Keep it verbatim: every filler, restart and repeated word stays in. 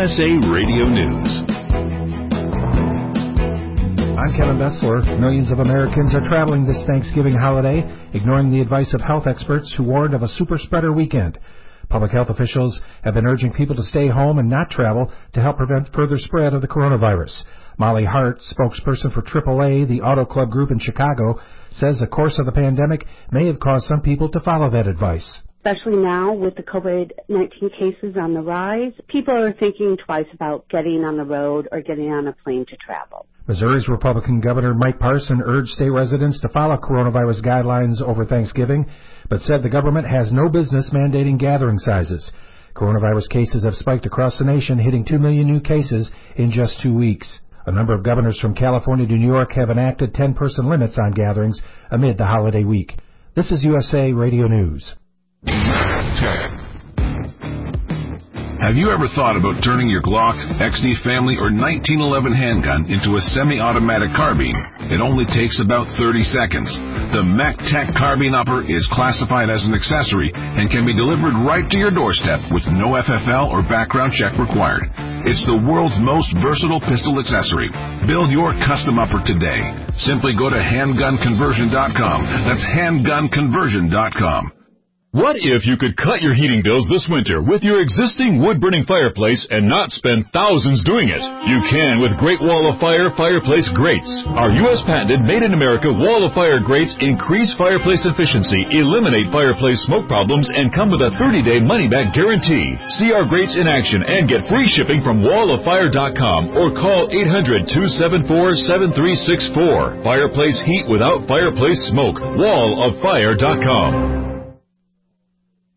S A Radio News. I'm Kevin Bessler. Millions of Americans are traveling this Thanksgiving holiday, ignoring the advice of health experts who warned of a super spreader weekend. Public health officials have been urging people to stay home and not travel to help prevent further spread of the coronavirus. Molly Hart, spokesperson for triple A, the auto club group in Chicago, says the course of the pandemic may have caused some people to follow that advice. Especially now with the COVID nineteen cases on the rise, people are thinking twice about getting on the road or getting on a plane to travel. Missouri's Republican Governor Mike Parson urged state residents to follow coronavirus guidelines over Thanksgiving, but said the government has no business mandating gathering sizes. Coronavirus cases have spiked across the nation, hitting two million new cases in just two weeks. A number of governors from California to New York have enacted ten-person limits on gatherings amid the holiday week. This is U S A Radio News. Have you ever thought about turning your Glock, X D Family, or nineteen eleven handgun into a semi-automatic carbine? It only takes about thirty seconds. The MacTech Carbine Upper is classified as an accessory and can be delivered right to your doorstep with no F F L or background check required. It's the world's most versatile pistol accessory. Build your custom upper today. Simply go to handgun conversion dot com. That's handgun conversion dot com. What if you could cut your heating bills this winter with your existing wood-burning fireplace and not spend thousands doing it? You can with Great Wall of Fire fireplace grates. Our U S patented made-in-America Wall of Fire grates increase fireplace efficiency, eliminate fireplace smoke problems, and come with a thirty-day money-back guarantee. See our grates in action and get free shipping from wall of fire dot com or call eight hundred, two seven four, seven three six four. Fireplace heat without fireplace smoke. wall of fire dot com.